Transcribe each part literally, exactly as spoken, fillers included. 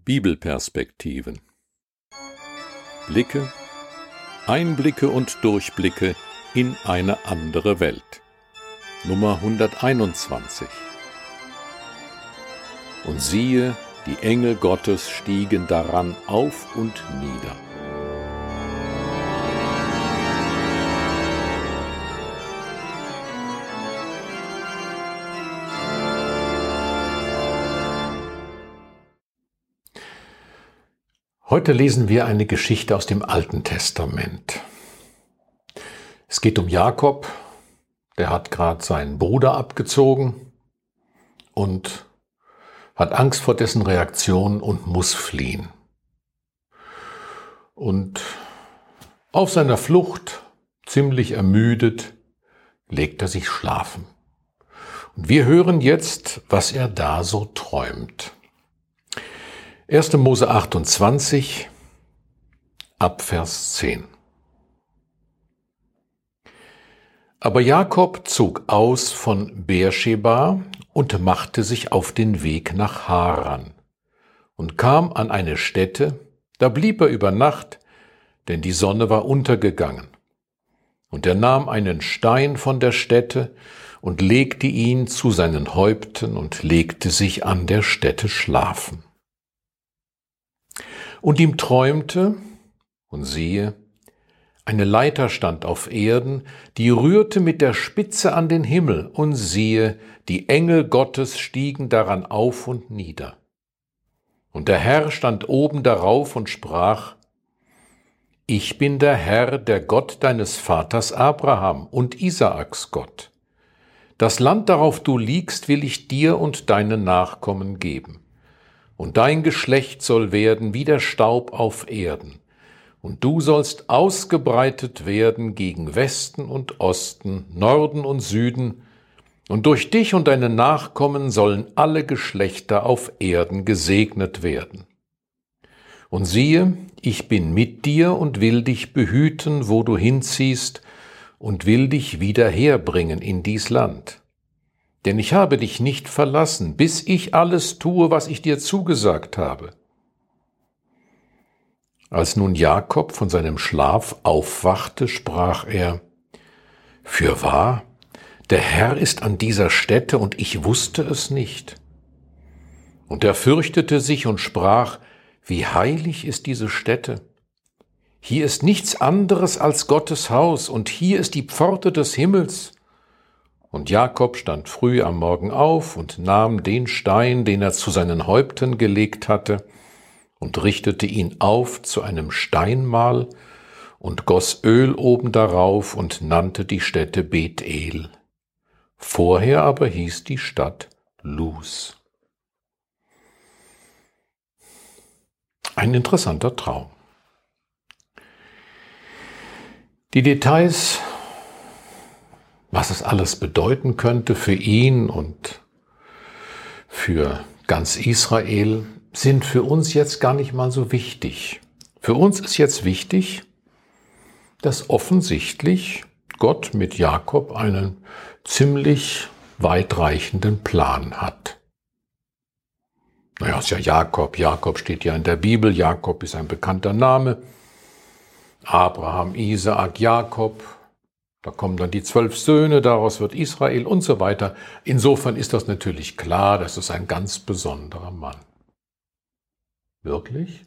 Bibelperspektiven. Blicke, Einblicke und Durchblicke in eine andere Welt. Nummer hunderteinundzwanzig. Und siehe, die Engel Gottes stiegen daran auf und nieder. Heute lesen wir eine Geschichte aus dem Alten Testament. Es geht um Jakob, der hat gerade seinen Bruder abgezogen und hat Angst vor dessen Reaktion und muss fliehen. Und auf seiner Flucht, ziemlich ermüdet, legt er sich schlafen. Und wir hören jetzt, was er da so träumt. erster Mose achtundzwanzig, ab Vers zehn. Aber Jakob zog aus von Beerscheba und machte sich auf den Weg nach Haran und kam an eine Stätte, da blieb er über Nacht, denn die Sonne war untergegangen. Und er nahm einen Stein von der Stätte und legte ihn zu seinen Häupten und legte sich an der Stätte schlafen. Und ihm träumte, und siehe, eine Leiter stand auf Erden, die rührte mit der Spitze an den Himmel, und siehe, die Engel Gottes stiegen daran auf und nieder. Und der Herr stand oben darauf und sprach: Ich bin der Herr, der Gott deines Vaters Abraham und Isaaks Gott. Das Land, darauf du liegst, will ich dir und deinen Nachkommen geben. Und dein Geschlecht soll werden wie der Staub auf Erden. Und du sollst ausgebreitet werden gegen Westen und Osten, Norden und Süden. Und durch dich und deine Nachkommen sollen alle Geschlechter auf Erden gesegnet werden. Und siehe, ich bin mit dir und will dich behüten, wo du hinziehst, und will dich wieder herbringen in dies Land. Denn ich habe dich nicht verlassen, bis ich alles tue, was ich dir zugesagt habe. Als nun Jakob von seinem Schlaf aufwachte, sprach er: Fürwahr, der Herr ist an dieser Stätte, und ich wusste es nicht. Und er fürchtete sich und sprach: Wie heilig ist diese Stätte! Hier ist nichts anderes als Gottes Haus, und hier ist die Pforte des Himmels. Und Jakob stand früh am Morgen auf und nahm den Stein, den er zu seinen Häupten gelegt hatte, und richtete ihn auf zu einem Steinmal und goss Öl oben darauf und nannte die Stätte Bethel. Vorher aber hieß die Stadt Luz. Ein interessanter Traum. Die Details, was es alles bedeuten könnte für ihn und für ganz Israel, sind für uns jetzt gar nicht mal so wichtig. Für uns ist jetzt wichtig, dass offensichtlich Gott mit Jakob einen ziemlich weitreichenden Plan hat. Naja, ist ja Jakob. Jakob steht ja in der Bibel. Jakob ist ein bekannter Name. Abraham, Isaak, Jakob. Da kommen dann die zwölf Söhne, daraus wird Israel und so weiter. Insofern ist das natürlich klar, das ist ein ganz besonderer Mann. Wirklich?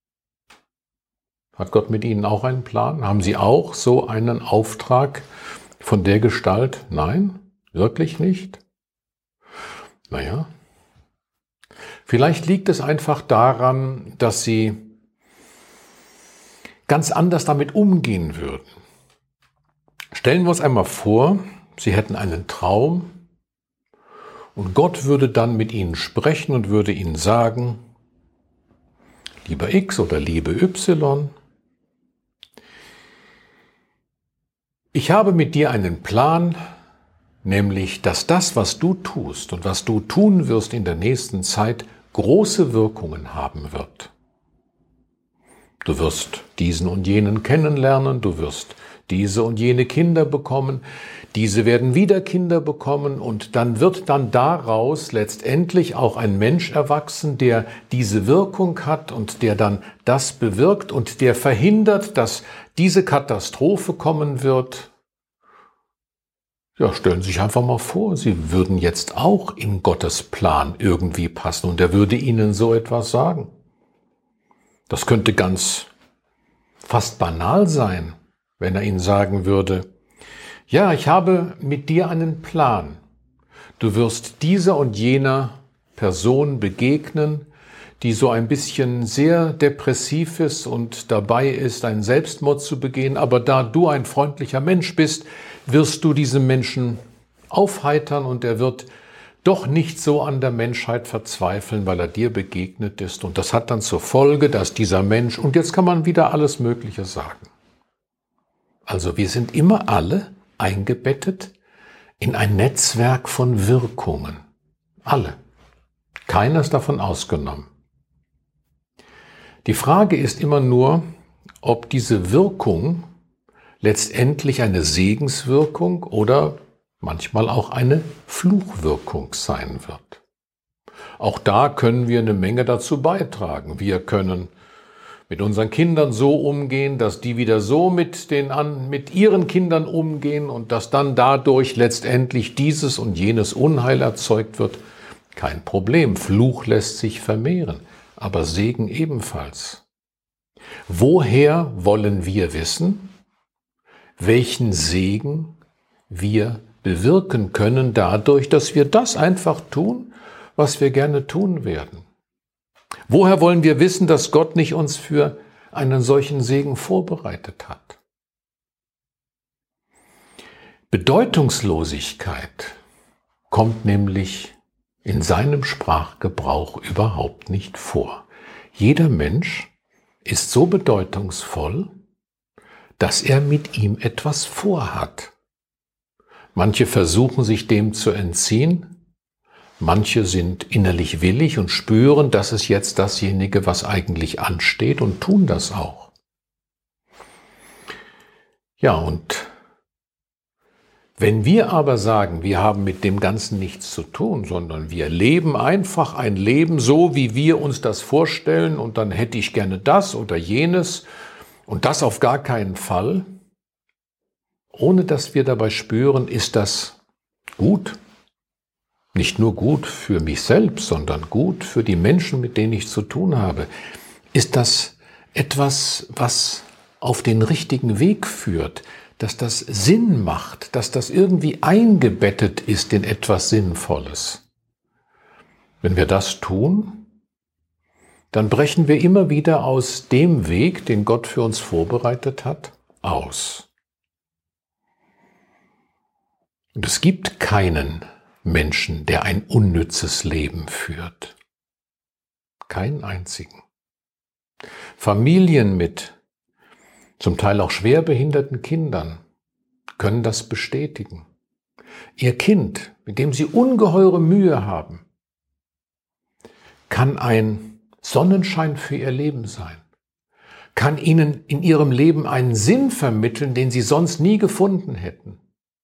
Hat Gott mit Ihnen auch einen Plan? Haben Sie auch so einen Auftrag von der Gestalt? Nein? Wirklich nicht? Naja. Vielleicht liegt es einfach daran, dass Sie ganz anders damit umgehen würden. Stellen wir uns einmal vor, Sie hätten einen Traum und Gott würde dann mit Ihnen sprechen und würde Ihnen sagen: Lieber X oder liebe Y, ich habe mit dir einen Plan, nämlich, dass das, was du tust und was du tun wirst in der nächsten Zeit, große Wirkungen haben wird. Du wirst diesen und jenen kennenlernen, du wirst diese und jene Kinder bekommen, diese werden wieder Kinder bekommen und dann wird dann daraus letztendlich auch ein Mensch erwachsen, der diese Wirkung hat und der dann das bewirkt und der verhindert, dass diese Katastrophe kommen wird. Ja, stellen Sie sich einfach mal vor, Sie würden jetzt auch in Gottes Plan irgendwie passen und er würde Ihnen so etwas sagen. Das könnte ganz fast banal sein, wenn er Ihnen sagen würde, ja, ich habe mit dir einen Plan. Du wirst dieser und jener Person begegnen, die so ein bisschen sehr depressiv ist und dabei ist, einen Selbstmord zu begehen. Aber da du ein freundlicher Mensch bist, wirst du diesen Menschen aufheitern und er wird doch nicht so an der Menschheit verzweifeln, weil er dir begegnet ist. Und das hat dann zur Folge, dass dieser Mensch, und jetzt kann man wieder alles Mögliche sagen. Also wir sind immer alle eingebettet in ein Netzwerk von Wirkungen. Alle. Keiner ist davon ausgenommen. Die Frage ist immer nur, ob diese Wirkung letztendlich eine Segenswirkung oder manchmal auch eine Fluchwirkung sein wird. Auch da können wir eine Menge dazu beitragen. Wir können mit unseren Kindern so umgehen, dass die wieder so mit, den, mit ihren Kindern umgehen und dass dann dadurch letztendlich dieses und jenes Unheil erzeugt wird. Kein Problem, Fluch lässt sich vermehren, aber Segen ebenfalls. Woher wollen wir wissen, welchen Segen wir bewirken können dadurch, dass wir das einfach tun, was wir gerne tun werden? Woher wollen wir wissen, dass Gott nicht uns für einen solchen Segen vorbereitet hat? Bedeutungslosigkeit kommt nämlich in seinem Sprachgebrauch überhaupt nicht vor. Jeder Mensch ist so bedeutungsvoll, dass er mit ihm etwas vorhat. Manche versuchen sich dem zu entziehen, manche sind innerlich willig und spüren, das ist jetzt dasjenige, was eigentlich ansteht und tun das auch. Ja, und wenn wir aber sagen, wir haben mit dem Ganzen nichts zu tun, sondern wir leben einfach ein Leben so, wie wir uns das vorstellen und dann hätte ich gerne das oder jenes und das auf gar keinen Fall, ohne dass wir dabei spüren, ist das gut. Nicht nur gut für mich selbst, sondern gut für die Menschen, mit denen ich zu tun habe. Ist das etwas, was auf den richtigen Weg führt, dass das Sinn macht, dass das irgendwie eingebettet ist in etwas Sinnvolles? Wenn wir das tun, dann brechen wir immer wieder aus dem Weg, den Gott für uns vorbereitet hat, aus. Und es gibt keinen Menschen, der ein unnützes Leben führt. Keinen einzigen. Familien mit zum Teil auch schwerbehinderten Kindern können das bestätigen. Ihr Kind, mit dem sie ungeheure Mühe haben, kann ein Sonnenschein für ihr Leben sein, kann ihnen in ihrem Leben einen Sinn vermitteln, den sie sonst nie gefunden hätten.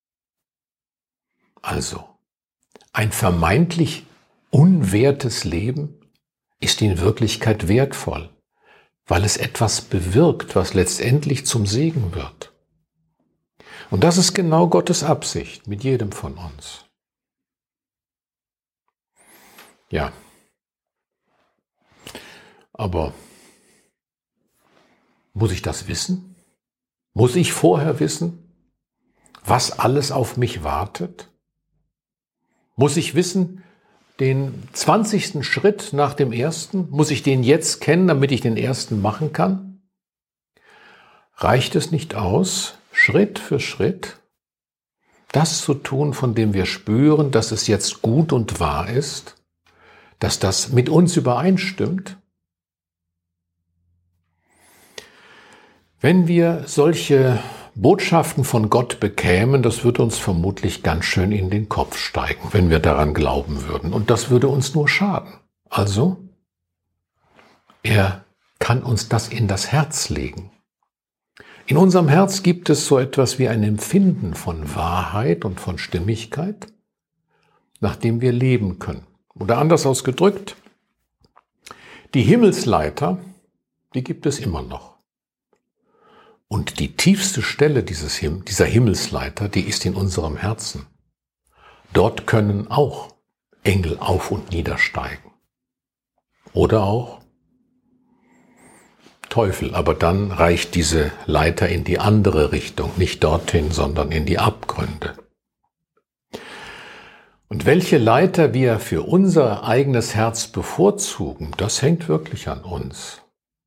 Also, ein vermeintlich unwertes Leben ist in Wirklichkeit wertvoll, weil es etwas bewirkt, was letztendlich zum Segen wird. Und das ist genau Gottes Absicht mit jedem von uns. Ja, aber muss ich das wissen? Muss ich vorher wissen, was alles auf mich wartet? Muss ich wissen, den zwanzigsten Schritt nach dem ersten, muss ich den jetzt kennen, damit ich den ersten machen kann? Reicht es nicht aus, Schritt für Schritt das zu tun, von dem wir spüren, dass es jetzt gut und wahr ist, dass das mit uns übereinstimmt? Wenn wir solche Botschaften von Gott bekämen, das würde uns vermutlich ganz schön in den Kopf steigen, wenn wir daran glauben würden. Und das würde uns nur schaden. Also, er kann uns das in das Herz legen. In unserem Herz gibt es so etwas wie ein Empfinden von Wahrheit und von Stimmigkeit, nach dem wir leben können. Oder anders ausgedrückt, die Himmelsleiter, die gibt es immer noch. Und die tiefste Stelle dieses Him- dieser Himmelsleiter, die ist in unserem Herzen. Dort können auch Engel auf- und niedersteigen. Oder auch Teufel, aber dann reicht diese Leiter in die andere Richtung, nicht dorthin, sondern in die Abgründe. Und welche Leiter wir für unser eigenes Herz bevorzugen, das hängt wirklich an uns.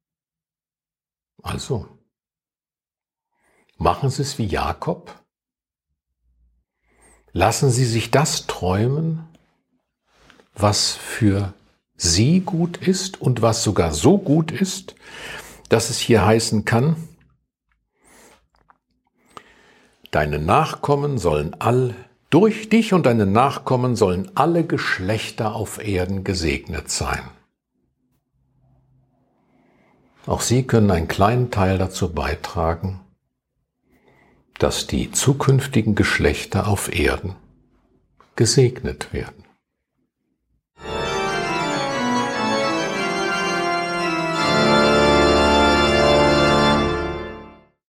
Also, machen Sie es wie Jakob. Lassen Sie sich das träumen, was für Sie gut ist und was sogar so gut ist, dass es hier heißen kann, deine Nachkommen sollen all, durch dich und deine Nachkommen sollen alle Geschlechter auf Erden gesegnet sein. Auch Sie können einen kleinen Teil dazu beitragen, dass die zukünftigen Geschlechter auf Erden gesegnet werden.